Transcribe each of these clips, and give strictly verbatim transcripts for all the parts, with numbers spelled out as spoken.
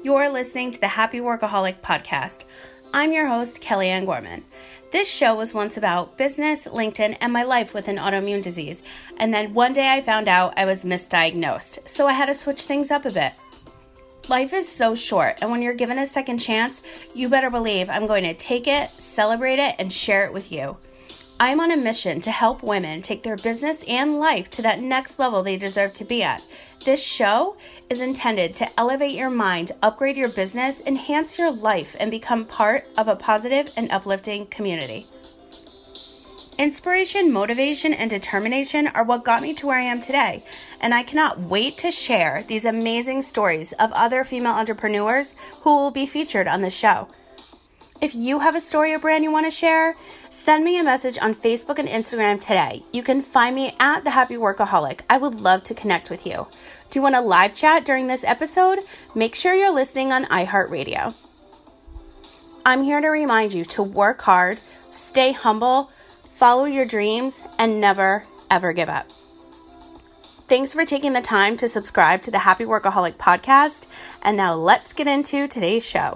You're listening to the Happy Workaholic podcast. I'm your host, Kellyanne Gorman. This show was once about business, LinkedIn, and my life with an autoimmune disease. And then one day I found out I was misdiagnosed, so I had to switch things up a bit. Life is so short, and when you're given a second chance, you better believe I'm going to take it, celebrate it, and share it with you. I'm on a mission to help women take their business and life to that next level they deserve to be at. This show is intended to elevate your mind, upgrade your business, enhance your life, and become part of a positive and uplifting community. Inspiration, motivation, and determination are what got me to where I am today, and I cannot wait to share these amazing stories of other female entrepreneurs who will be featured on the show. If you have a story or brand you want to share, send me a message on Facebook and Instagram today. You can find me at The Happy Workaholic. I would love to connect with you. Do you want to live chat during this episode? Make sure you're listening on iHeartRadio. I'm here to remind you to work hard, stay humble, follow your dreams, and never, ever give up. Thanks for taking the time to subscribe to the Happy Workaholic podcast. And now let's get into today's show.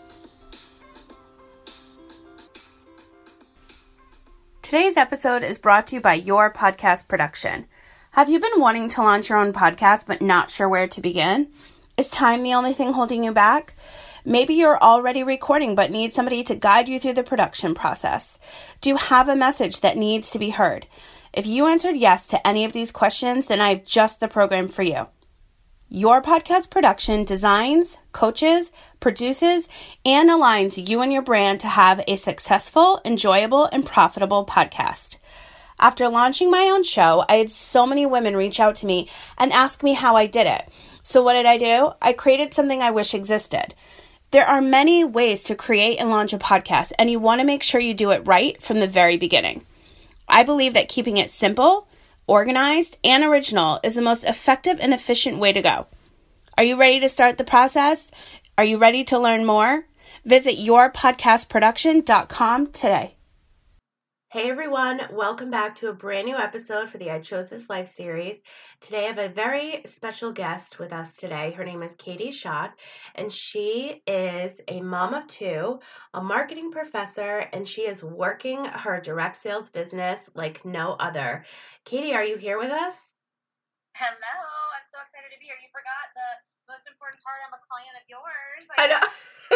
Today's episode is brought to you by Your Podcast Production. Have you been wanting to launch your own podcast but not sure where to begin? Is time the only thing holding you back? Maybe you're already recording but need somebody to guide you through the production process. Do you have a message that needs to be heard? If you answered yes to any of these questions, then I have just the program for you. Your Podcast Production designs, coaches, produces, and aligns you and your brand to have a successful, enjoyable, and profitable podcast. After launching my own show, I had so many women reach out to me and ask me how I did it. So what did I do? I created something I wish existed. There are many ways to create and launch a podcast, and you want to make sure you do it right from the very beginning. I believe that keeping it simple, organized, and original is the most effective and efficient way to go. Are you ready to start the process? Are you ready to learn more? Visit your podcast production dot com today. Hey everyone, welcome back to a brand new episode for the I Chose This Life series. Today I have a very special guest with us today. Her name is Katie Schott, and she is a mom of two, a marketing professor, and she is working her direct sales business like no other. Katie, are you here with us? Hello, I'm so excited to be here. You forgot the most important part. I'm a client of yours. I know.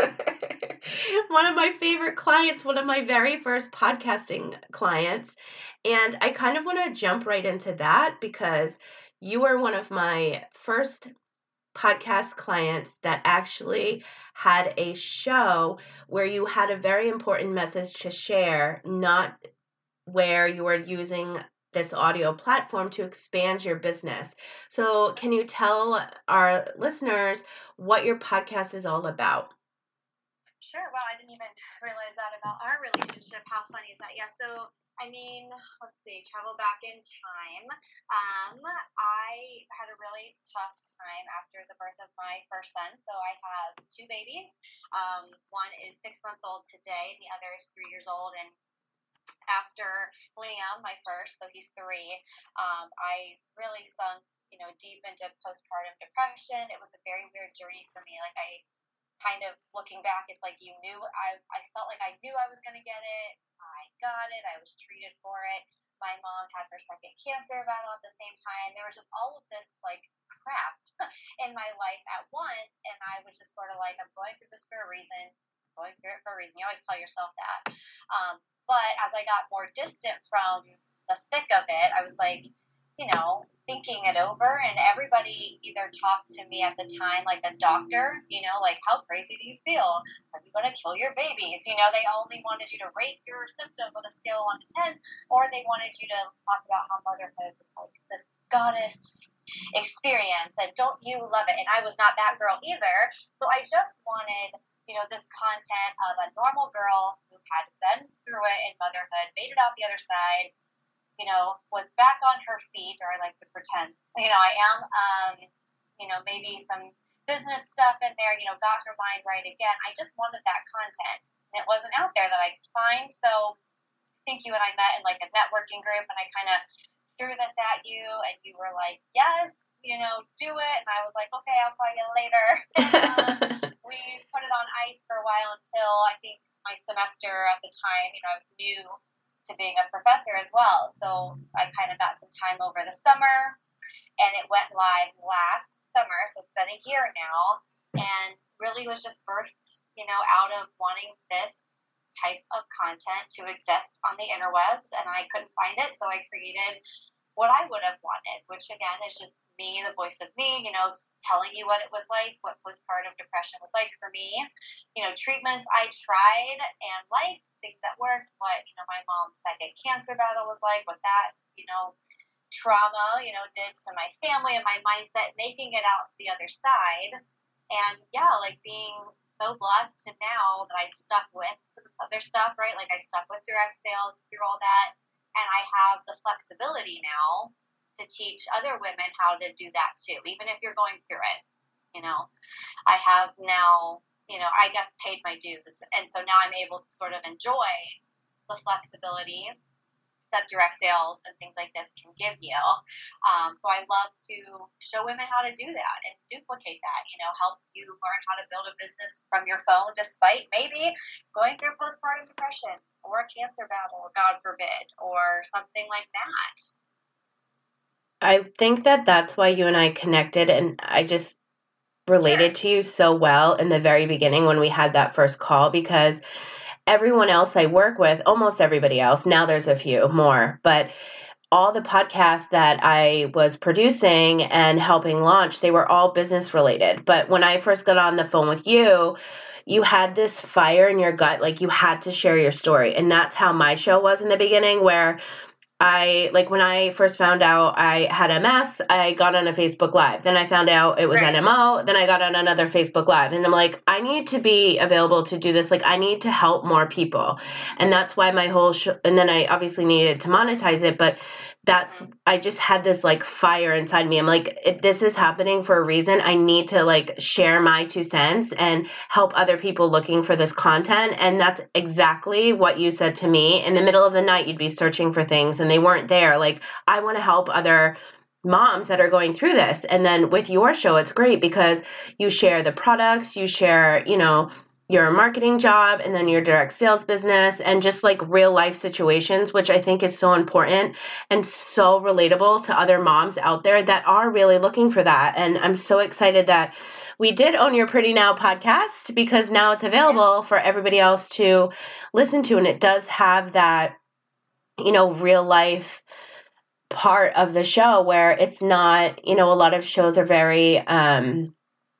One of my favorite clients, one of my very first podcasting clients. And I kind of want to jump right into that because you were one of my first podcast clients that actually had a show where you had a very important message to share, not where you were using this audio platform to expand your business. So can you tell our listeners what your podcast is all about? Sure. Wow, I didn't even realize that about our relationship. How funny is that? Yeah. So, I mean, let's see, travel back in time. Um, I had a really tough time after the birth of my first son. So I have two babies. Um, one is six months old today. The other is three years old. And after Liam, my first, so he's three, um, I really sunk, you know, deep into postpartum depression. It was a very weird journey for me. Like I kind of looking back, it's like you knew, I, I felt like I knew I was going to get it. I got it. I was treated for it. My mom had her second cancer battle at the same time. There was just all of this like crap in my life at once. And I was just sort of like, I'm going through this for a reason. I'm going through it for a reason. You always tell yourself that. Um, but as I got more distant from the thick of it, I was like, you know, thinking it over, and everybody either talked to me at the time like a doctor, you know, like, how crazy do you feel? Are you going to kill your babies? You know, they only wanted you to rate your symptoms on a scale of one to ten, or they wanted you to talk about how motherhood was like this goddess experience, and don't you love it? And I was not that girl either, so I just wanted, you know, this content of a normal girl who had been through it in motherhood, made it out the other side, you know, was back on her feet, or I like to pretend, you know, I am, um, you know, maybe some business stuff in there, you know, got her mind right again. I just wanted that content, and it wasn't out there that I could find. So I think you and I met in like a networking group, and I kind of threw this at you, and you were like, yes, you know, do it. And I was like, okay, I'll call you later. And, um, we put it on ice for a while until I think my semester at the time, you know, I was new to being a professor as well. So I kind of got some time over the summer, and it went live last summer. So it's been a year now, and really was just birthed, you know, out of wanting this type of content to exist on the interwebs, and I couldn't find it, so I created what I would have wanted, which again is just me, the voice of me, you know, telling you what it was like, what postpartum depression was like for me. You know, treatments I tried and liked, things that worked, what, you know, my mom's second cancer battle was like, what that, you know, trauma, you know, did to my family and my mindset, making it out the other side. And yeah, like being so blessed to now that I stuck with some other stuff, right? Like I stuck with direct sales through all that. And I have the flexibility now to teach other women how to do that too, even if you're going through it. You know, I have now, you know, I guess paid my dues. And so now I'm able to sort of enjoy the flexibility that direct sales and things like this can give you. Um, so I love to show women how to do that and duplicate that, you know, help you learn how to build a business from your phone despite maybe going through postpartum depression or a cancer battle, God forbid, or something like that. I think that that's why you and I connected, and I just related sure. to you so well in the very beginning when we had that first call, because everyone else I work with, almost everybody else, now there's a few more, but all the podcasts that I was producing and helping launch, they were all business related. But when I first got on the phone with you, you had this fire in your gut, like you had to share your story. And that's how my show was in the beginning, where I, like when I first found out I had M S, I got on a Facebook Live. Then I found out it was right. N M O. Then I got on another Facebook Live. And I'm like, I need to be available to do this. Like, I need to help more people. And that's why my whole show, and then I obviously needed to monetize it, but that's, I just had this like fire inside me. I'm like, if this is happening for a reason, I need to like share my two cents and help other people looking for this content. And that's exactly what you said to me. In the middle of the night, you'd be searching for things and they weren't there. Like, I want to help other moms that are going through this. And then with your show, it's great because you share the products, you share, you know, your marketing job, and then your direct sales business, and just like real life situations, which I think is so important and so relatable to other moms out there that are really looking for that. And I'm so excited that we did Own Your Pretty Now podcast, because now it's available for everybody else to listen to. And it does have that, you know, real life part of the show where it's not, you know, a lot of shows are very, um,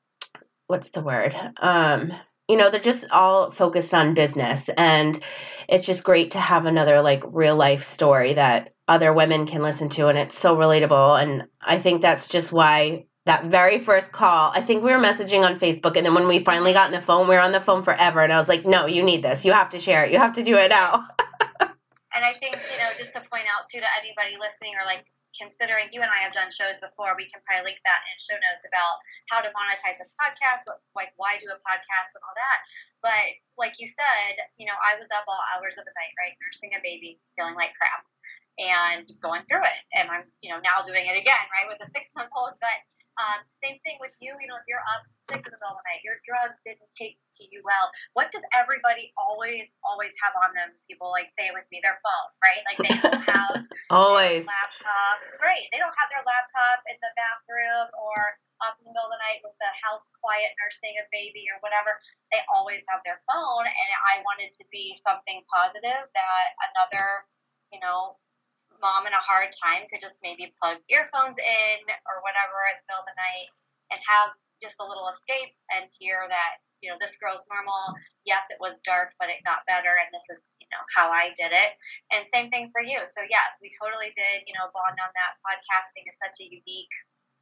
what's the word? Um, you know, they're just all focused on business, and it's just great to have another like real life story that other women can listen to, and it's so relatable. And I think that's just why that very first call, I think we were messaging on Facebook, and then when we finally got on the phone, we were on the phone forever, and I was like, no, you need this. You have to share it. You have to do it now. And I think, you know, just to point out too to anybody listening or like considering, you and I have done shows before, we can probably link that in show notes about how to monetize a podcast, what, like why do a podcast and all that. But like you said, you know, I was up all hours of the night, right, nursing a baby, feeling like crap and going through it. And I'm, you know, now doing it again, right, with a six month old. But um, same thing with you, you know, if you're up sick in the middle of the night, your drugs didn't take to you well. What does everybody always, always have on them? People like say it with me, their phone, right? Like they don't have always their laptop. Right. They don't have their laptop in the bathroom or up in the middle of the night with the house quiet nursing a baby or whatever. They always have their phone. And I wanted to be something positive that another, you know, mom in a hard time could just maybe plug earphones in or whatever in the middle of the night and have just a little escape and hear that, you know, this girl's normal. Yes, it was dark, but it got better. And this is, you know, how I did it. And same thing for you. So yes, we totally did, you know, bond on that. Podcasting is such a unique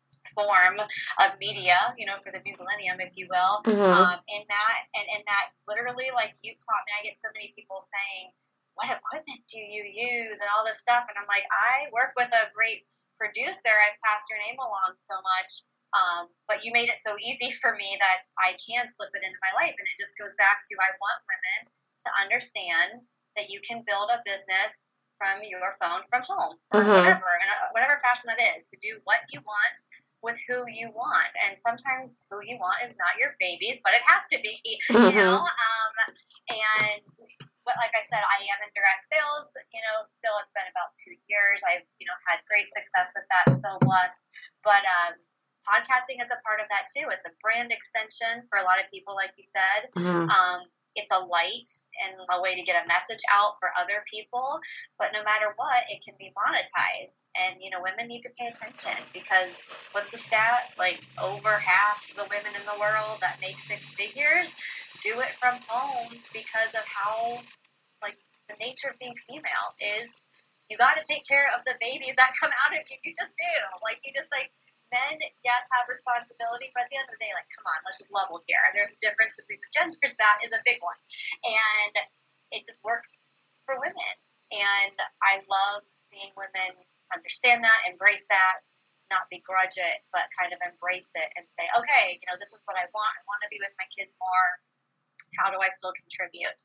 form of media, you know, for the new millennium, if you will. Mm-hmm. Um, in that, and in that literally, like you taught me, I get so many people saying, what equipment do you use and all this stuff? And I'm like, I work with a great producer. I've passed your name along so much. Um, but you made it so easy for me that I can slip it into my life. And it just goes back to, I want women to understand that you can build a business from your phone from home or mm-hmm. whatever, in whatever fashion that is, to do what you want with who you want. And sometimes who you want is not your babies, but it has to be, Mm-hmm. you know? Um, and but like I said, I am in direct sales, you know, still it's been about two years. I've, you know, had great success with that, so blessed. But um, podcasting is a part of that too. It's a brand extension for a lot of people, like you said. Mm-hmm. Um, it's a light and a way to get a message out for other people. But no matter what, it can be monetized. And, you know, women need to pay attention because what's the stat? Like over half the women in the world that make six figures do it from home because of how, like, the nature of being female is you got to take care of the babies that come out of you. You just do. Like, you just, like, men, yes, have responsibility, but at the end of the day, like, come on, let's just level here. There's a difference between the genders. That is a big one. And it just works for women. And I love seeing women understand that, embrace that, not begrudge it, but kind of embrace it and say, okay, you know, this is what I want. I want to be with my kids more. How do I still contribute?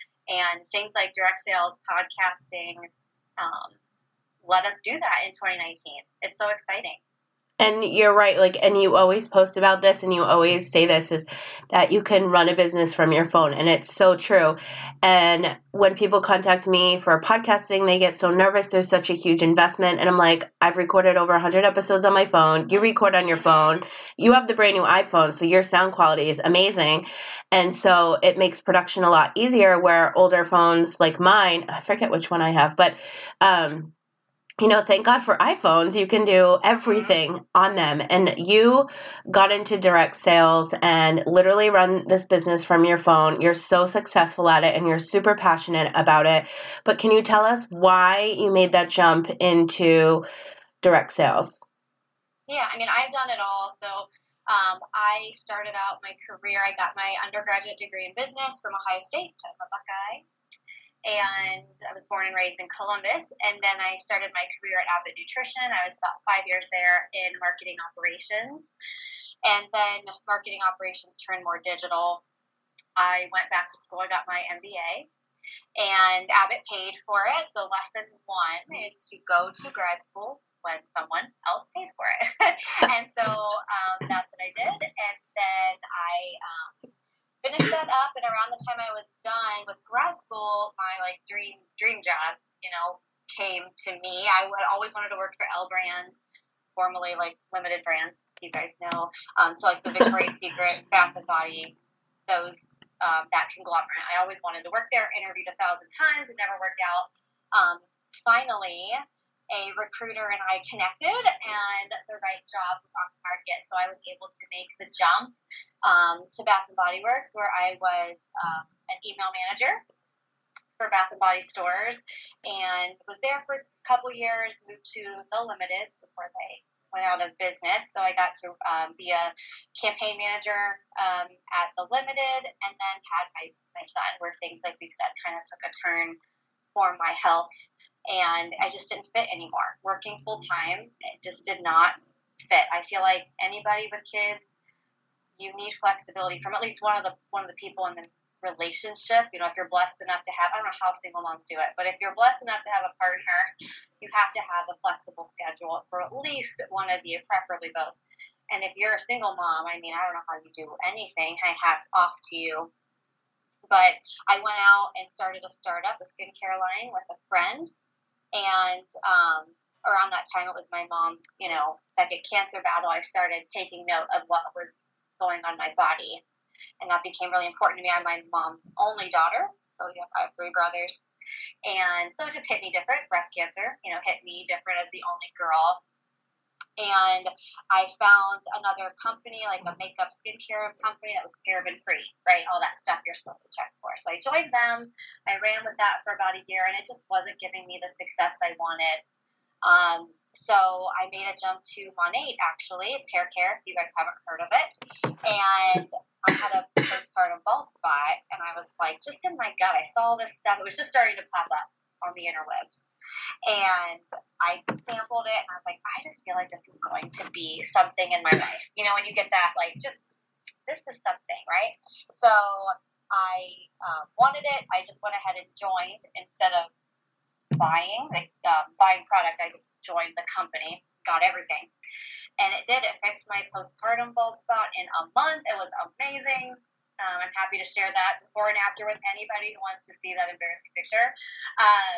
And things like direct sales, podcasting, um, let us do that in twenty nineteen. It's so exciting. And you're right, like, and you always post about this and you always say this, is that you can run a business from your phone. And it's so true. And when people contact me for podcasting, they get so nervous. There's such a huge investment. And I'm like, I've recorded over one hundred episodes on my phone. You record on your phone. You have the brand new iPhone, so your sound quality is amazing. And so it makes production a lot easier, where older phones like mine, I forget which one I have, but, um, you know, thank God for iPhones. You can do everything on them. And you got into direct sales and literally run this business from your phone. You're so successful at it and you're super passionate about it. But can you tell us why you made that jump into direct sales? Yeah, I mean, I've done it all. So um, I started out my career, I got my undergraduate degree in business from Ohio State. I'm a Buckeye. And I was born and raised in Columbus. And then I started my career at Abbott Nutrition. I was about five years there in marketing operations. And then marketing operations turned more digital. I went back to school. I got my M B A. And Abbott paid for it. So lesson one is to go to grad school when someone else pays for it. And so um, that's what I did. And then I... Um, finished that up, and around the time I was done with grad school, my like dream dream job, you know, came to me. I would always wanted to work for L Brands, formerly like Limited Brands, you guys know. Um, so like the Victoria's Secret, Bath and Body, those um, that conglomerate. I always wanted to work there. Interviewed a thousand times, it never worked out. Um, finally, a recruiter and I connected, and the right job was on the market. So I was able to make the jump um, to Bath and Body Works, where I was um, an email manager for Bath and Body stores, and was there for a couple years. Moved to The Limited before they went out of business. So I got to um, be a campaign manager um, at The Limited, and then had my my son, where things, like we've said, kind of took a turn for my health. And I just didn't fit anymore. Working full time, it just did not fit. I feel like anybody with kids, you need flexibility from at least one of the one of the people in the relationship. You know, if you're blessed enough to have, I don't know how single moms do it, but if you're blessed enough to have a partner, you have to have a flexible schedule for at least one of you, preferably both. And if you're a single mom, I mean, I don't know how you do anything. Hey, hats off to you. But I went out and started a startup, a skincare line with a friend. And um, around that time, it was my mom's, you know, second cancer battle. I started taking note of what was going on in my body. And that became really important to me. I'm my mom's only daughter. So yeah, I have three brothers. And so it just hit me different. Breast cancer, you know, hit me different as the only girl. And I found another company, like a makeup skincare company that was paraben free, right? All that stuff you're supposed to check for. So I joined them. I ran with that for about a year, and it just wasn't giving me the success I wanted. Um, so I made a jump to Monat, actually. It's hair care, if you guys haven't heard of it. And I had a postpartum bald spot, and I was like, just in my gut, I saw this stuff. It was just starting to pop up on the interwebs. And I sampled it, and I was like, I just feel like this is going to be something in my life. You know, when you get that, like, just, this is something, right? So I um, wanted it. I just went ahead and joined instead of buying, like, um, buying product. I just joined the company, got everything. And it did. It fixed my postpartum bald spot in a month. It was amazing. Um, I'm happy to share that before and after with anybody who wants to see that embarrassing picture. Um,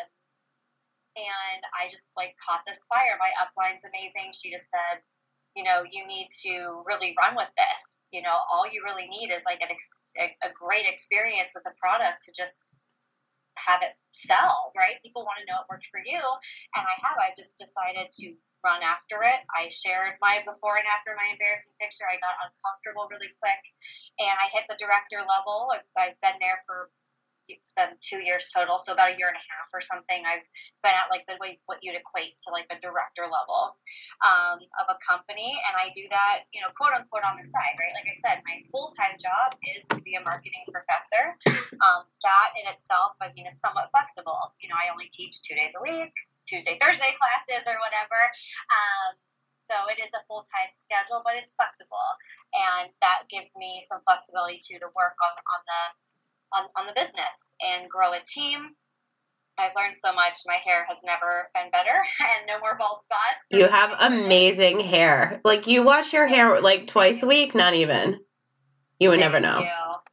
and I just like caught this fire. My upline's amazing. She just said, you know, you need to really run with this. You know, all you really need is like an ex- a, a great experience with the product to just have it sell, right? People want to know it worked for you. And I have. I just decided to run after it. I shared my before and after my embarrassing picture. I got uncomfortable really quick, and I hit the director level. I've, I've been there for, it's been two years total, so about a year and a half or something. I've been at like the way what you'd equate to like a director level um, of a company, and I do that, you know, quote unquote on the side, right? Like I said, my full time job is to be a marketing professor. Um, that in itself, I mean, is somewhat flexible. You know, I only teach two days a week, Tuesday, Thursday classes or whatever. Um, so it is a full time schedule, but it's flexible, and that gives me some flexibility too to work on on the On, on the business and grow a team. I've learned so much. My hair has never been better, and no more bald spots. You have amazing hair. Like, you wash your hair like twice a week, not even. You would Thank never know.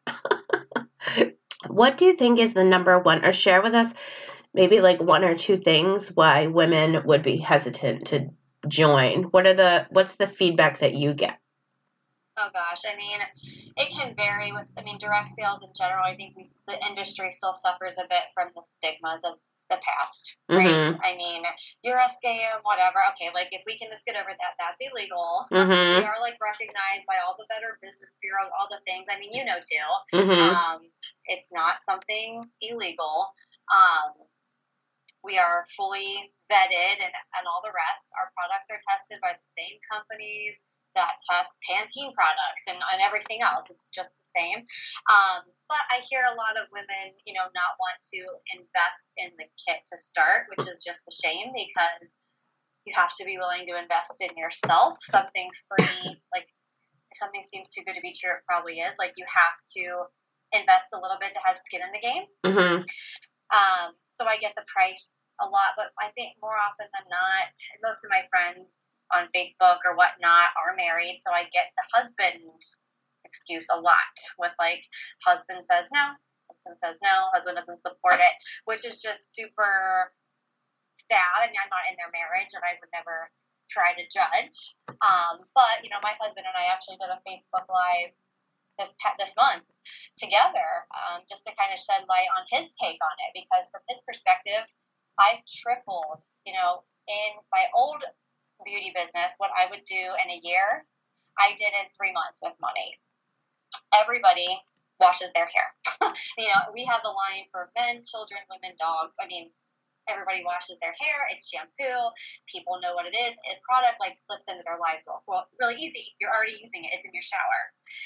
You. What do you think is the number one, or share with us maybe like one or two things why women would be hesitant to join? What are the, what's the feedback that you get? Oh gosh, I mean, it can vary with, I mean, direct sales in general. I think we, the industry still suffers a bit from the stigmas of the past, right? Mm-hmm. I mean, you're a scam, whatever. Okay, like if we can just get over that, that's illegal. Mm-hmm. We are like recognized by all the Better Business Bureau, all the things. I mean, you know too. Mm-hmm. Um, it's not something illegal. Um, we are fully vetted and, and all the rest. Our products are tested by the same companies that test Pantene products and, and everything else. It's just the same. Um, but I hear a lot of women, you know, not want to invest in the kit to start, which is just a shame because you have to be willing to invest in yourself. Something free, like if something seems too good to be true, it probably is. Like you have to invest a little bit to have skin in the game. Mm-hmm. Um, so I get the price a lot, but I think more often than not, most of my friends on Facebook or whatnot are married, so I get the husband excuse a lot with like, husband says no, husband says no, husband doesn't support it, which is just super sad. I mean, I'm not in their marriage, and I would never try to judge. Um, but, you know, my husband and I actually did a Facebook Live this this month together, um, just to kind of shed light on his take on it, because from his perspective, I've tripled, you know, in my old beauty business, what I would do in a year, I did in three months with money. Everybody washes their hair. You know, we have the line for men, children, women, dogs. I mean, everybody washes their hair. It's shampoo. People know what it is. A product like slips into their lives well, well really easy. You're already using it. It's in your shower.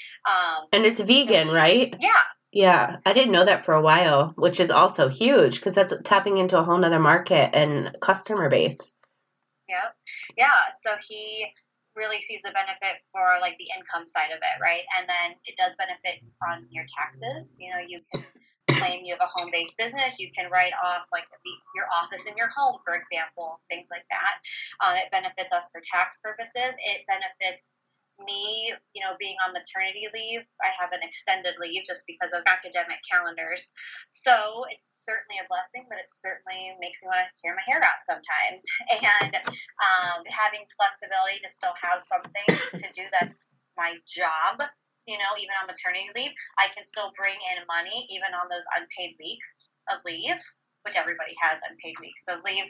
Um, and it's vegan, so, right? Yeah. Yeah, I didn't know that for a while, which is also huge because that's tapping into a whole nother market and customer base. Yep. Yeah. So he really sees the benefit for like the income side of it, right? And then it does benefit on your taxes. You know, you can claim you have a home-based business. You can write off like the, your office in your home, for example, things like that. Um, it benefits us for tax purposes. It benefits me, you know, being on maternity leave. I have an extended leave just because of academic calendars. So it's certainly a blessing, but it certainly makes me want to tear my hair out sometimes. And um, having flexibility to still have something to do that's my job, you know, even on maternity leave, I can still bring in money even on those unpaid weeks of leave, which everybody has unpaid weeks of leave.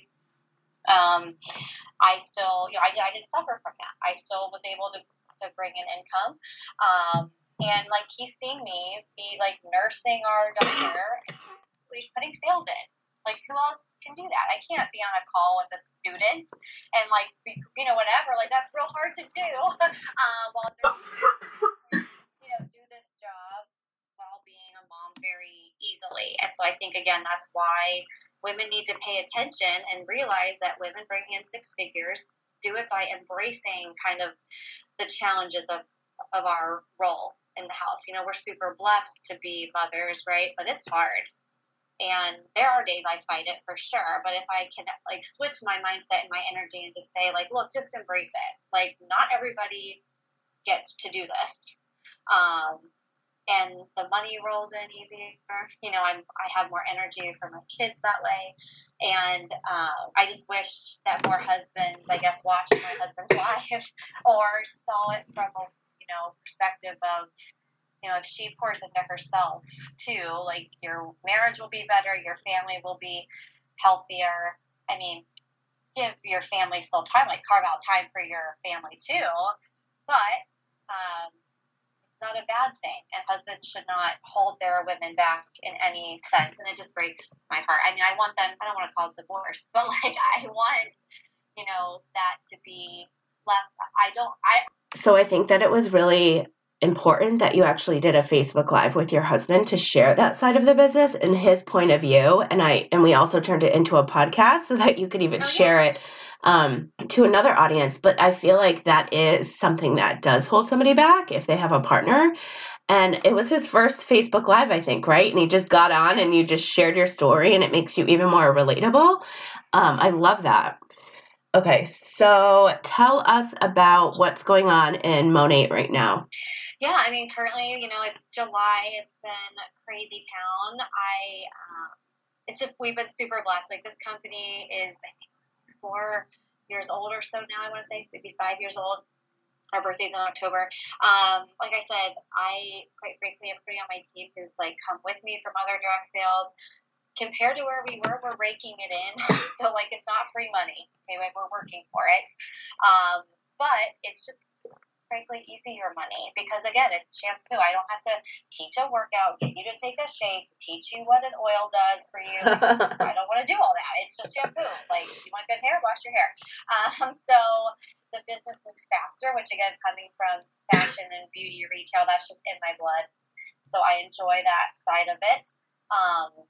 Um, I still, you know, I, I didn't suffer from that. I still was able to to bring in income. Um, and like he's seeing me be like nursing our daughter, he's putting sales in. Like who else can do that? I can't be on a call with a student and like, be, you know, whatever. Like that's real hard to do um, while they're, you know, do this job while being a mom very easily. And so I think, again, that's why women need to pay attention and realize that women bringing in six figures do it by embracing kind of the challenges of, of our role in the house. You know, we're super blessed to be mothers, right? But it's hard. And there are days I fight it for sure. But if I can like switch my mindset and my energy and just say like, look, just embrace it. Like not everybody gets to do this. Um, and the money rolls in easier. You know, I'm, I have more energy for my kids that way. And uh, I just wish that more husbands, I guess, watched my husband's life or saw it from a, you know, perspective of, you know, if she pours into herself too, like your marriage will be better, your family will be healthier. I mean, give your family still time, like carve out time for your family too. But um, it's not a bad thing. And husbands should not hold their women back in any sense. And it just breaks my heart. I mean, I want them, I don't want to cause divorce, but like I want, you know, that to be less, I don't, I. So I think that it was really important that you actually did a Facebook Live with your husband to share that side of the business and his point of view. And I and we also turned it into a podcast so that you could even oh, yeah. share it um, to another audience. But I feel like that is something that does hold somebody back if they have a partner. And it was his first Facebook Live, I think, right? And he just got on and you just shared your story and it makes you even more relatable. Um, I love that. Okay, so tell us about what's going on in Monat right now. Yeah, I mean, currently, you know, it's July. It's been a crazy town. I, um, it's just, we've been super blessed. Like, this company is, I think, four years old or so now, I want to say, maybe five years old. Our birthday's in October. Um, like I said, I, quite frankly, am putting on my team who's, like, come with me from other direct sales. Compared to where we were, we're raking it in. So, like, it's not free money. Okay, like, we're working for it. Um, but it's just, frankly, easier money. Because, again, it's shampoo. I don't have to teach a workout, get you to take a shake, teach you what an oil does for you. Like, I don't want to do all that. It's just shampoo. Like, you want good hair, wash your hair. Um, so the business moves faster, which, again, coming from fashion and beauty retail, that's just in my blood. So I enjoy that side of it. Um,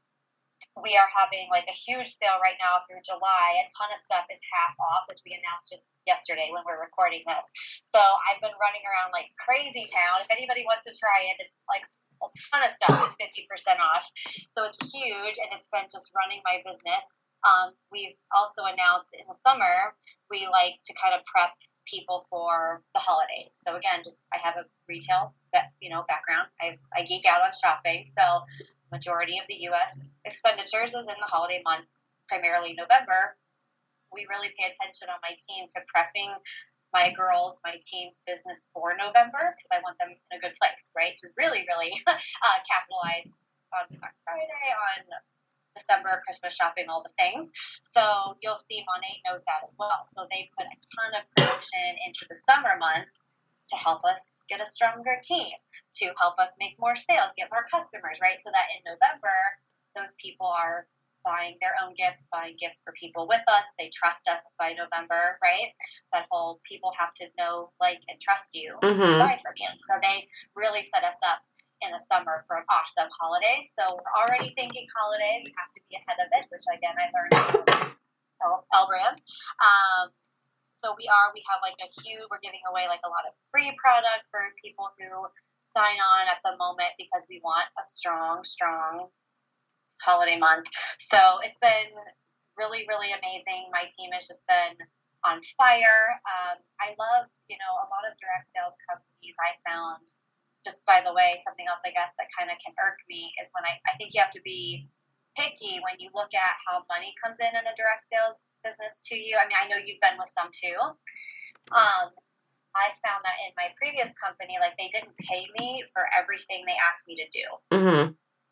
We are having like a huge sale right now through July. A ton of stuff is half off, which we announced just yesterday when we're recording this. So I've been running around like crazy town. If anybody wants to try it, it's like a ton of stuff is fifty percent off. So it's huge, and it's been just running my business. Um, we've also announced in the summer, we like to kind of prep people for the holidays. So again, just I have a retail you know background. I, I geek out on shopping. So majority of the U S expenditures is in the holiday months, primarily November. We really pay attention on my team to prepping my girls, my team's business for November because I want them in a good place, right? To really, really uh, capitalize on Black Friday, on December, Christmas shopping, all the things. So you'll see Monat knows that as well. So they put a ton of promotion into the summer months to help us get a stronger team, to help us make more sales, get more customers, right? So that in November, those people are buying their own gifts, buying gifts for people with us. They trust us by November, right? That whole people have to know, like, and trust you mm-hmm. to buy from you. So they really set us up in the summer for an awesome holiday. So we're already thinking holiday. We have to be ahead of it, which, again, I learned from Elbrand. Um, So we are, we have like a huge, we're giving away like a lot of free product for people who sign on at the moment because we want a strong, strong holiday month. So it's been really, really amazing. My team has just been on fire. Um, I love, you know, a lot of direct sales companies I found, just by the way, something else I guess that kind of can irk me is when I, I think you have to be picky when you look at how money comes in in a direct sales business to you. I mean, I know you've been with some too. Um, I found that in my previous company, like they didn't pay me for everything they asked me to do. Mm-hmm.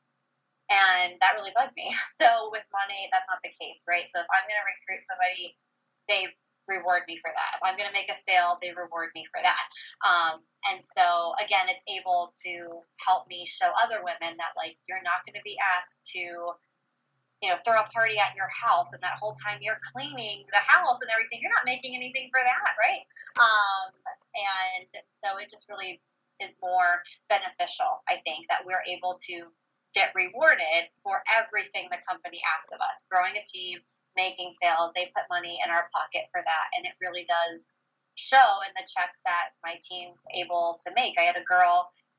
And that really bugged me. So with Monat, that's not the case, right? So if I'm going to recruit somebody, they reward me for that. If I'm going to make a sale, they reward me for that. Um, and so, again, it's able to help me show other women that, like, you're not going to be asked to, you know, throw a party at your house, and that whole time you're cleaning the house and everything, you're not making anything for that, right? Um, and so it just really is more beneficial, I think, that we're able to get rewarded for everything the company asks of us. Growing a team, making sales, they put money in our pocket for that, and it really does show in the checks that my team's able to make. I had a girl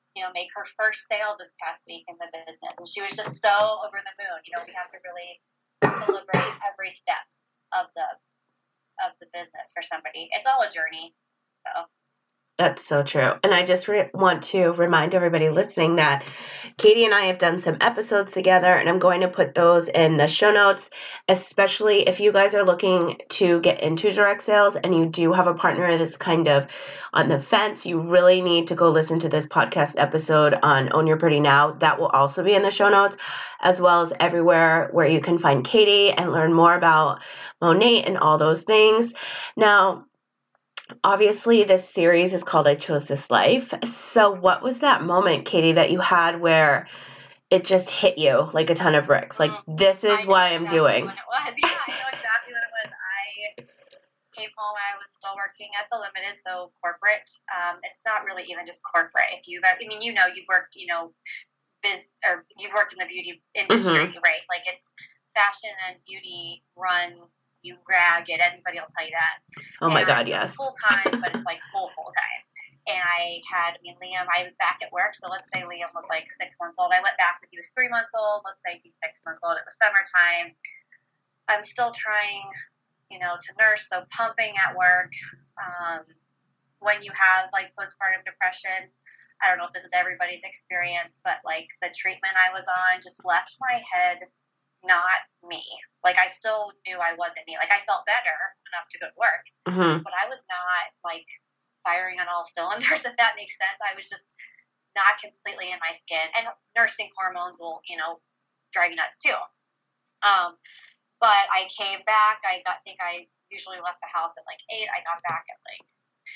you know, make her first sale this past week in the business. And she was just so over the moon. You know, we have to really celebrate every step of the of the business for somebody. It's all a journey. So that's so true. And I just re- want to remind everybody listening that Katie and I have done some episodes together, and I'm going to put those in the show notes, especially if you guys are looking to get into direct sales and you do have a partner that's kind of on the fence. You really need to go listen to this podcast episode on Own Your Pretty Now. That will also be in the show notes, as well as everywhere where you can find Katie and learn more about Monat and all those things. Now, obviously, this series is called I Chose This Life. So what was that moment, Katie, that you had where it just hit you like a ton of bricks? Like, mm, this is what I'm exactly doing. What it was. Yeah, I know exactly what it was. I came home. I was still working at the Limited, so corporate. Um, it's not really even just corporate. If you've, I mean, you know, you've worked, you know, biz or you've worked in the beauty industry, mm-hmm. right? Like, it's fashion and beauty run. You ragged. Anybody will tell you that. Oh my and God, yes. Full time, but it's like full full time. And I had, I mean, Liam. I was back at work, so let's say Liam was like six months old. I went back when he was three months old. Let's say he's six months old. It was summertime. I'm still trying, you know, to nurse, so pumping at work. Um, when you have like postpartum depression, I don't know if this is everybody's experience, but like the treatment I was on just left my head not me. Like, I still knew I wasn't me. Like, I felt better enough to go to work, mm-hmm. but I was not like firing on all cylinders, if that makes sense. I was just not completely in my skin, and nursing hormones will, you know, drive you nuts too. Um, but I came back. I got, think I usually left the house at like eight. I got back at like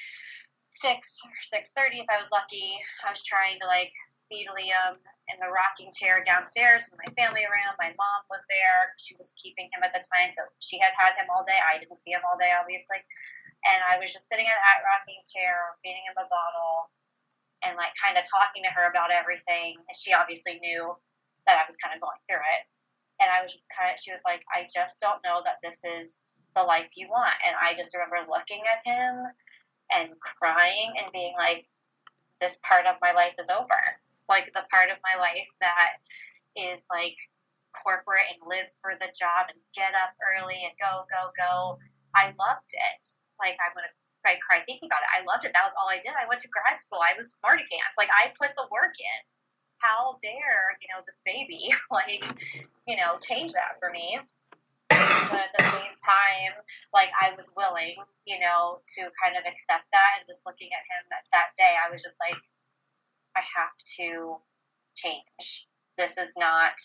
six or six thirty if I was lucky. I was trying to like feed Liam in the rocking chair downstairs in my family room. My mom was there. She was keeping him at the time, so she had had him all day. I didn't see him all day, obviously. And I was just sitting in that rocking chair, feeding him a bottle, and like kind of talking to her about everything. And she obviously knew that I was kind of going through it. And I was just kind of, she was like, I just don't know that this is the life you want. And I just remember looking at him and crying and being like, this part of my life is over. Like, the part of my life that is like corporate and live for the job and get up early and go, go, go. I loved it. Like, I'm going to cry, cry thinking about it. I loved it. That was all I did. I went to grad school. I was smarty-pants. Like, I put the work in. How dare, you know, this baby, like, you know, change that for me. But at the same time, like, I was willing, you know, to kind of accept that. And just looking at him that, that day, I was just like, I have to change. This is not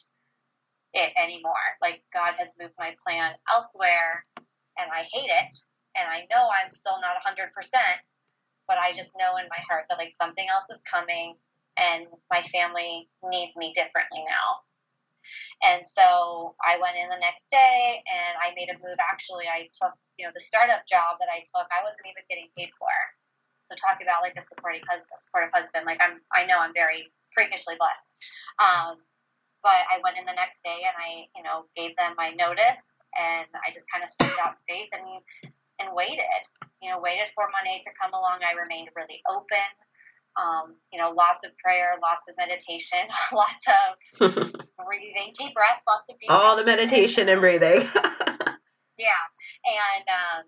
it anymore. Like, God has moved my plan elsewhere, and I hate it. And I know I'm still not one hundred percent, but I just know in my heart that, like, something else is coming, and my family needs me differently now. And so I went in the next day, and I made a move. Actually, I took, you know, the startup job that I took, I wasn't even getting paid for. So talk about like a supporting husband, a supportive husband. Like, I'm, I know I'm very freakishly blessed. Um, but I went in the next day, and I, you know, gave them my notice, and I just kind of stepped out in faith and and waited. You know, waited for Monat to come along. I remained really open. Um, you know, lots of prayer, lots of meditation, lots of breathing, deep breaths, lots of deep all breaths. The meditation and breathing. Yeah, and. Um,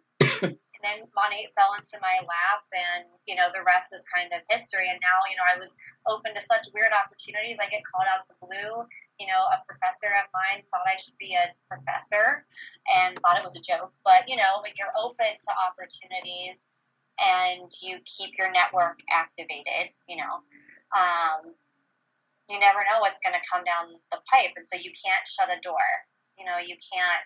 And then Monat fell into my lap, and, you know, the rest is kind of history. And now, you know, I was open to such weird opportunities. I get called out of the blue. You know, a professor of mine thought I should be a professor and thought it was a joke. But, you know, when you're open to opportunities and you keep your network activated, you know, um, you never know what's going to come down the pipe. And so you can't shut a door. You know, you can't.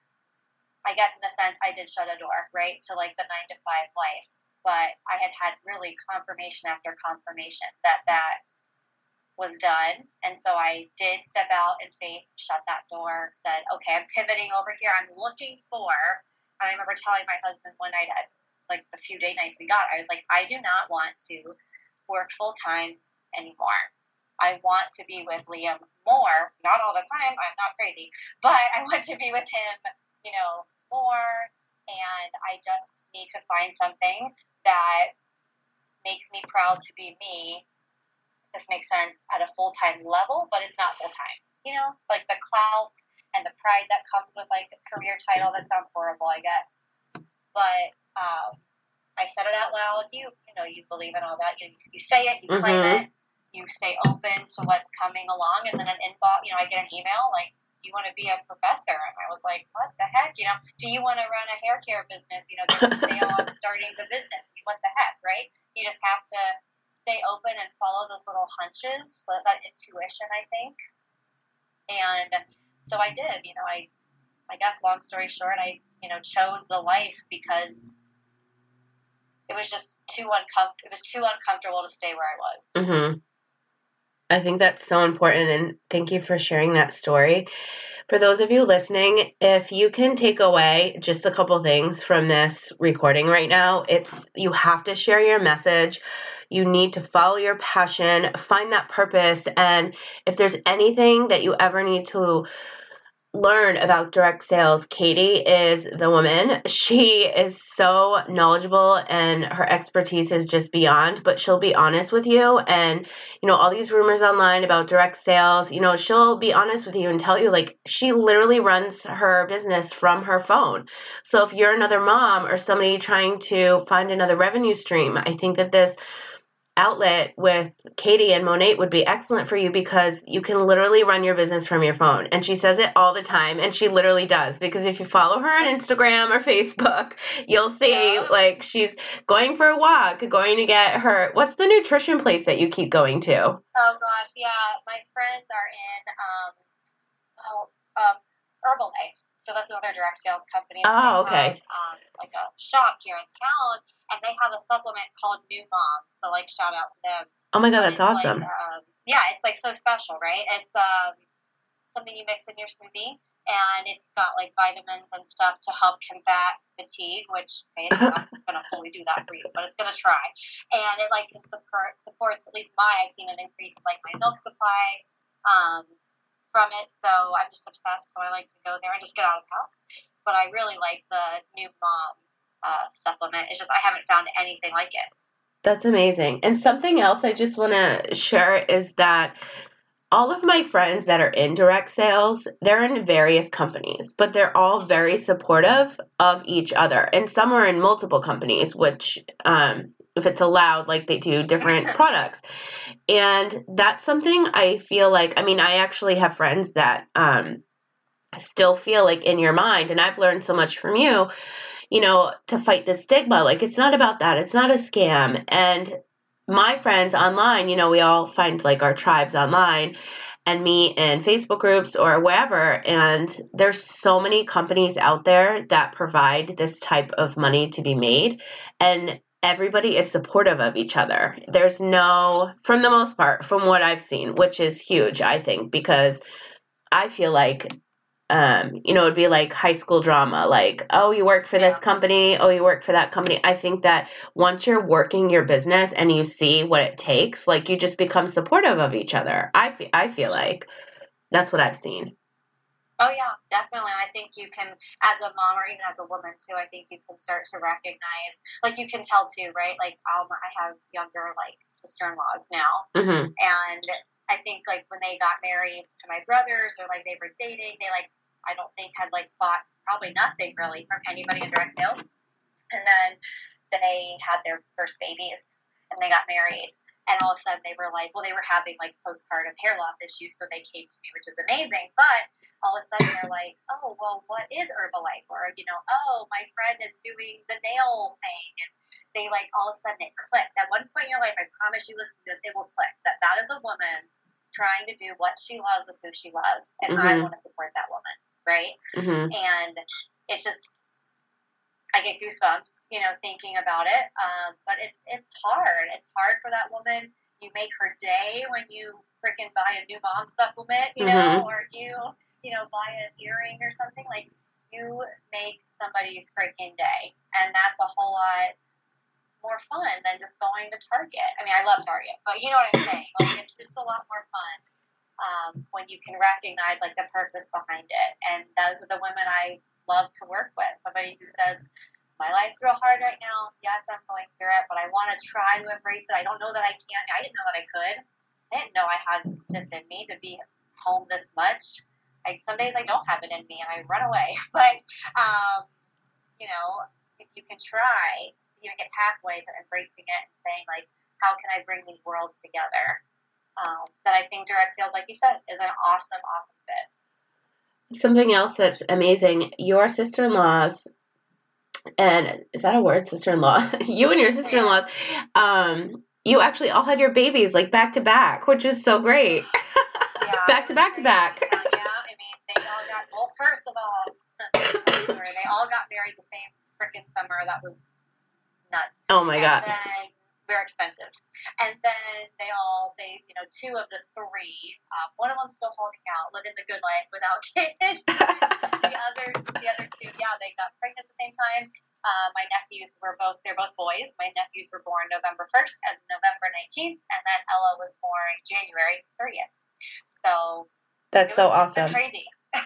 I guess in a sense, I did shut a door, right, to like the nine to five life. But I had had really confirmation after confirmation that that was done. And so I did step out in faith, shut that door, said, okay, I'm pivoting over here. I'm looking for, I remember telling my husband one night at like the few date nights we got, I was like, I do not want to work full time anymore. I want to be with Liam more, not all the time. I'm not crazy, but I want to be with him, you know, more, and I just need to find something that makes me proud to be me this makes sense at a full-time level, but it's not full-time. You know, like the clout and the pride that comes with like a career title. That sounds horrible, I guess. But um, I said it out loud. You, you know, you believe in all that. You, you say it, you claim Mm-hmm. it, you stay open to what's coming along, and then an inbox. You know, I get an email like, "Do you want to be a professor?" And I was like, "What the heck?" You know, "Do you want to run a hair care business?" You know, there's a sale on starting the business. What the heck, right? You just have to stay open and follow those little hunches, that intuition, I think. And so I did. You know, I, I guess, long story short, I, you know, chose the life because it was just too uncomfortable. It was too uncomfortable to stay where I was. Mm-hmm. I think that's so important, and thank you for sharing that story. For those of you listening, if you can take away just a couple things from this recording right now, it's you have to share your message. You need to follow your passion, find that purpose, and if there's anything that you ever need to learn about direct sales, Katie is the woman. She is so knowledgeable and her expertise is just beyond, but she'll be honest with you. And, you know, all these rumors online about direct sales, you know, she'll be honest with you and tell you, like, she literally runs her business from her phone. So if you're another mom or somebody trying to find another revenue stream, I think that this outlet with Katie and Monat would be excellent for you because you can literally run your business from your phone. And she says it all the time, and she literally does, because if you follow her on Instagram or Facebook, you'll see Yeah. like she's going for a walk, going to get her, what's the nutrition place that you keep going to? Oh gosh, yeah. My friends are in um oh um Herbalife. So that's another direct sales company. Oh, they okay. have, um, like a shop here in town, and they have a supplement called New Mom. So like, shout out to them. Oh my God, But that's it's awesome. Like, um, yeah, it's like so special, right? It's um something you mix in your smoothie, and it's got like vitamins and stuff to help combat fatigue. Which okay, it's not gonna fully do that for you, but it's gonna try. And it like can support supports at least my I've seen an increase in like my milk supply. Um, from it, so I'm just obsessed. So I like to go there and just get out of the house. But I really like the New Mom uh, supplement. It's just I haven't found anything like it. That's amazing. And something else I just want to share is that all of my friends that are in direct sales, they're in various companies, but they're all very supportive of each other. And some are in multiple companies, which, um, if it's allowed, like they do different products. And that's something I feel like, I mean, I actually have friends that um, still feel like in your mind, and I've learned so much from you, you know, to fight the stigma. Like, it's not about that. It's not a scam. And my friends online, you know, we all find like our tribes online and meet in Facebook groups or wherever. And there's so many companies out there that provide this type of money to be made. And everybody is supportive of each other. There's no, from the most part, from what I've seen, which is huge, I think, because I feel like um, you know, it'd be like high school drama, like, oh, you work for this Yeah. company, oh, you work for that company. I think that once you're working your business and you see what it takes, like, you just become supportive of each other. I feel, I feel like that's what I've seen. Oh yeah, definitely. And I think you can, as a mom or even as a woman too, I think you can start to recognize, like you can tell too, right? Like um, I have younger like sister-in-laws now, Mm-hmm. and I think like when they got married to my brothers or like they were dating, they like I don't think had like bought probably nothing really from anybody in direct sales, and then they had their first babies and they got married. And all of a sudden they were like, well, they were having like postpartum hair loss issues, so they came to me, which is amazing. But all of a sudden they're like, oh, well, what is Herbalife? Or, you know, oh, my friend is doing the nail thing. And they like, all of a sudden it clicks. At one point in your life, I promise you listen to this, it will click. That that is a woman trying to do what she loves with who she loves. And mm-hmm. I want to support that woman, right? Mm-hmm. And it's just, I get goosebumps, you know, thinking about it. Um, but it's it's hard. It's hard for that woman. You make her day when you freaking buy a New Mom supplement, you Mm-hmm. know, or you, you know, buy an earring or something. Like, you make somebody's freaking day. And that's a whole lot more fun than just going to Target. I mean, I love Target, but you know what I'm saying? Like, it's just a lot more fun um, when you can recognize, like, the purpose behind it. And those are the women I love to work with. Somebody who says, my life's real hard right now. Yes, I'm going through it, but I want to try to embrace it. I don't know that I can. I didn't know that I could. I didn't know I had this in me to be home this much. Like some days I don't have it in me and I run away. But, um, you know, if you can try to even get halfway to embracing it and saying, like, how can I bring these worlds together? Um, that I think direct sales, like you said, is an awesome, awesome fit. Something else that's amazing, your sister-in-laws, and is that a word, sister-in-law? You and your sister-in-laws, um, you actually all had your babies like back to back, which is so great. Yeah, back to back to back. Uh, yeah, I mean, they all got, well, first of all, sorry, they all got married the same freaking summer. That was nuts. Oh my and God. Then very expensive. And then they all, they, you know, two of the three, um, one of them still holding out, living the good life without kids. the other, the other two, yeah, they got pregnant at the same time. Uh, my nephews were both, they're both boys. My nephews were born November first and November nineteenth, and then Ella was born January thirtieth. So that's so was, awesome. Crazy.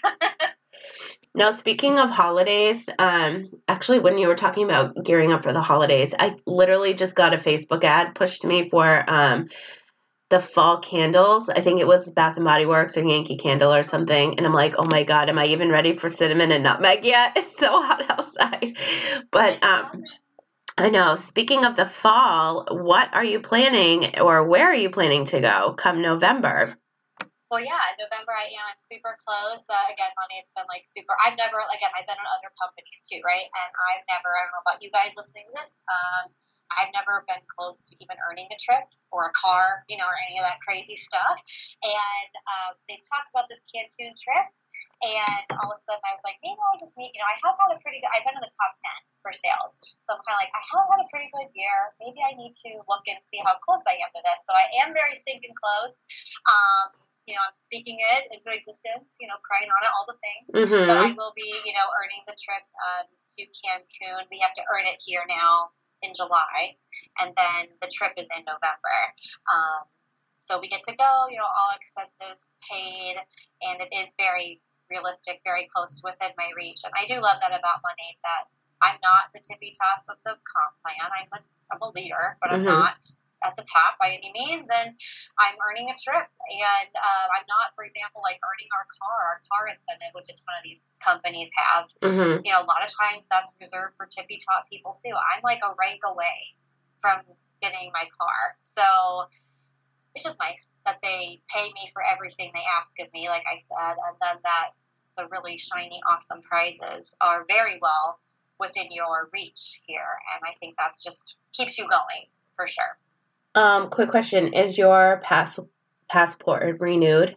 Now, speaking of holidays, um, actually, when you were talking about gearing up for the holidays, I literally just got a Facebook ad pushed to me for um, the fall candles. I think it was Bath and Body Works or Yankee Candle or something. And I'm like, oh my God, am I even ready for cinnamon and nutmeg yet? It's so hot outside. But um, I know, speaking of the fall, what are you planning or where are you planning to go come November? Well, yeah, in November I am. I'm super close. Uh, again, honey, it's been like super. I've never, again, I've been on other companies too, right? And I've never, I don't know about you guys listening to this, um, I've never been close to even earning a trip or a car, you know, or any of that crazy stuff. And um, they've talked about this Cancun trip. And all of a sudden I was like, maybe I'll just meet, you know, I have had a pretty good, I've been in the top ten for sales. So I'm kind of like, I have had a pretty good year. Maybe I need to look and see how close I am to this. So I am very stinking close. Um, You know, I'm speaking it into existence, you know, praying on it, all the things. Mm-hmm. But I will be, you know, earning the trip um, to Cancun. We have to earn it here now in July. And then the trip is in November. Um, so we get to go, you know, all expenses paid. And it is very realistic, very close to within my reach. And I do love that about Monat, that I'm not the tippy top of the comp plan. I'm a, I'm a leader, but I'm Mm-hmm. not at the top by any means, and I'm earning a trip, and uh, I'm not, for example, like earning our car, our car incentive, which a ton of these companies have. Mm-hmm. You know, a lot of times that's reserved for tippy top people too. I'm like a rank away from getting my car, so it's just nice that they pay me for everything they ask of me, like I said, and then that the really shiny, awesome prizes are very well within your reach here, and I think that's just keeps you going for sure. Um, quick question. Is your pass passport renewed?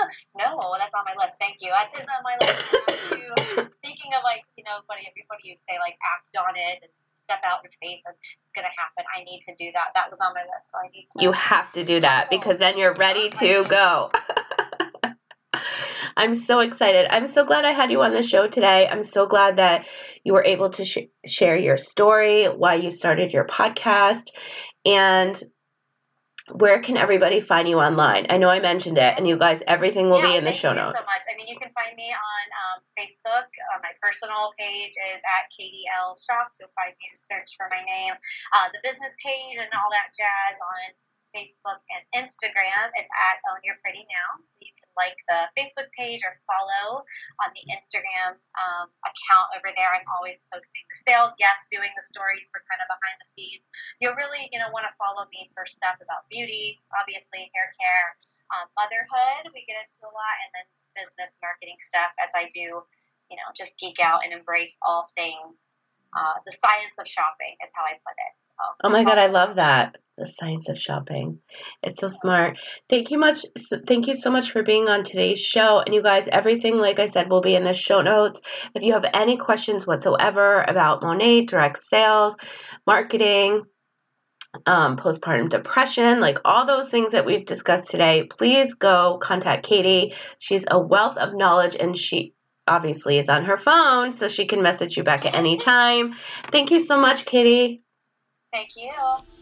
No, that's on my list. Thank you. That's on my list. I have to, thinking of like, you know, what do you, what do you say, like act on it and step out in faith and it's going to happen. I need to do that. That was on my list. So I need to. You have to do that because then you're ready to go. I'm so excited. I'm so glad I had you on the show today. I'm so glad that you were able to sh- share your story, why you started your podcast, and where can everybody find you online? I know I mentioned it, and you guys, everything will yeah, be in the thank show you notes. so much. I mean, you can find me on um, Facebook. Uh, my personal page is at Katie L. Shop. You'll find me to search for my name. Uh, the business page and all that jazz on Facebook and Instagram is at Own Your Pretty Now. So you can like the Facebook page or follow on the Instagram um, account over there. I'm always posting the sales, yes, doing the stories for kind of behind the scenes. You'll really, you know, want to follow me for stuff about beauty, obviously hair care, um, motherhood. We get into a lot, and then business marketing stuff as I do, you know, just geek out and embrace all things. Uh, the science of shopping is how I put it. So, oh my God, I love that. The science of shopping. It's so smart. Thank you much. Thank you so much for being on today's show. And you guys, everything, like I said, will be in the show notes. If you have any questions whatsoever about Monat, direct sales, marketing, um, postpartum depression, like all those things that we've discussed today, please go contact Katie. She's a wealth of knowledge, and she obviously is on her phone, so she can message you back at any time. Thank you so much, Katie. Thank you.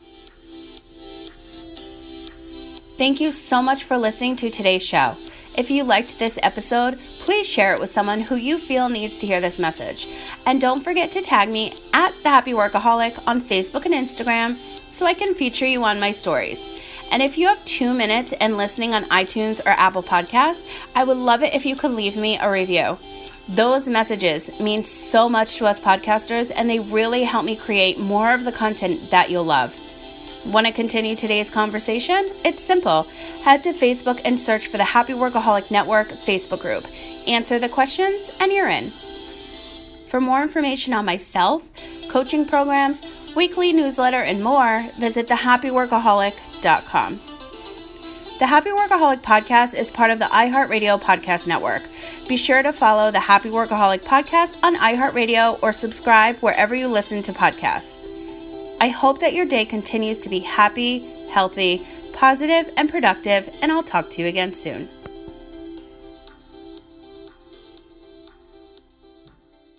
Thank you so much for listening to today's show. If you liked this episode, please share it with someone who you feel needs to hear this message. And don't forget to tag me at The Happy Workaholic on Facebook and Instagram so I can feature you on my stories. And if you have two minutes and listening on iTunes or Apple Podcasts, I would love it if you could leave me a review. Those messages mean so much to us podcasters, and they really help me create more of the content that you'll love. Want to continue today's conversation? It's simple. Head to Facebook and search for the Happy Workaholic Network Facebook group. Answer the questions and you're in. For more information on myself, coaching programs, weekly newsletter, and more, visit the happy workaholic dot com. The Happy Workaholic Podcast is part of the iHeartRadio Podcast Network. Be sure to follow the Happy Workaholic Podcast on iHeartRadio or subscribe wherever you listen to podcasts. I hope that your day continues to be happy, healthy, positive, and productive, and I'll talk to you again soon.